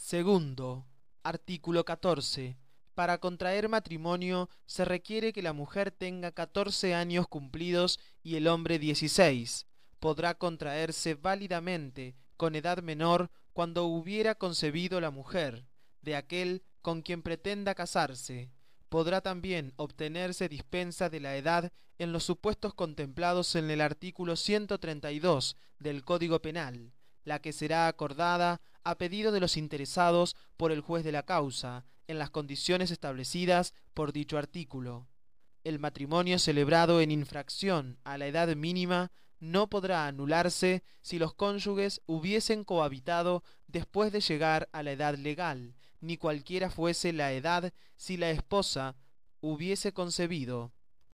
Segundo, artículo 14. Para contraer matrimonio se requiere que la mujer tenga 14 años cumplidos y el hombre 16. Podrá contraerse válidamente con edad menor cuando hubiera concebido la mujer, de aquel con quien pretenda casarse. Podrá también obtenerse dispensa de la edad en los supuestos contemplados en el artículo 132 del Código Penal, la que será acordada a pedido de los interesados por el juez de la causa, en las condiciones establecidas por dicho artículo. El matrimonio celebrado en infracción a la edad mínima no podrá anularse si los cónyuges hubiesen cohabitado después de llegar a la edad legal, ni cualquiera fuese la edad si la esposa hubiese concebido.